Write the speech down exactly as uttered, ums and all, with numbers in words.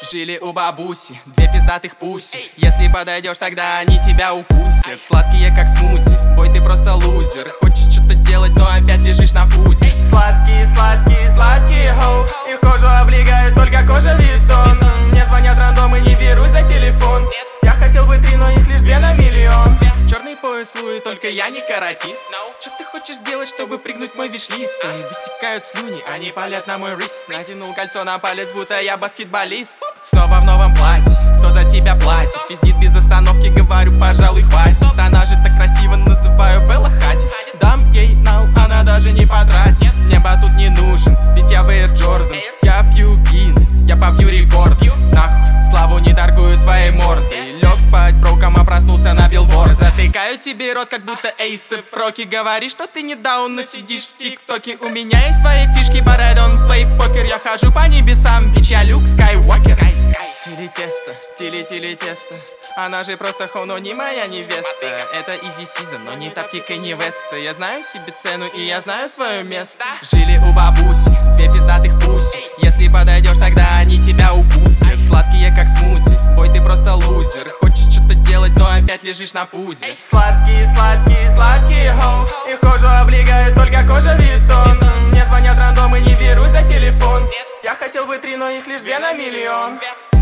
Жили у бабуси две пиздатых пуси. Если подойдешь, тогда они тебя укусят. Сладкие как смузи, бой, ты просто лузер. Хочешь что-то делать, но опять лежишь на пузе. Сладкие, сладкие, сладкие, хоу. Их кожу облегает только кожа Витон. Мне звонят рандом и не берусь за телефон. Я хотел бы три, но их лишь две на миллион. Черный пояс Луи, только я не каратист. Что ты хочешь сделать, чтобы прыгнуть в мой виш-лист? Вытекают слюни, они палят на мой рист. Натянул кольцо на палец, будто я баскетболист. Снова в новом платье, кто за тебя платит? Пиздит без остановки, говорю, пожалуй, хватит. Она же так красиво, называю Белла Хадид. Дам ей нау, она даже не потратит. Небо тут не нужен, ведь я в Air Jordan. Я пью Гиннес, я побью рекорд. Нахуй, славу не торгую своей мордой. Лег спать броком, а проснулся на билборд. Затыкаю тебе рот, как будто эйсы проки. Говоришь, что ты не даун, но сидишь в тиктоке. У меня есть свои фишки, but I don't play покер. Я хожу по небесам, бич, я Люк Скайуокер. Тили тесто, тили тили тесто. Она же просто хоно, не моя невеста. Это изи сизон, но не тапки Кэнни Веста. Я знаю себе цену и я знаю свое место. Жили у бабуси две пиздатых пуси. Если подойдешь, тогда они тебя укусят. Сладкие как смузи, бой, ты просто лузер. Хочешь что-то делать, но опять лежишь на пузе. Сладкие, сладкие, сладкие, хоу. Их кожу облегает только кожа Витон. Мне звонят рандом и не берусь за телефон. Я хотел бы три, но их лишь две на миллион.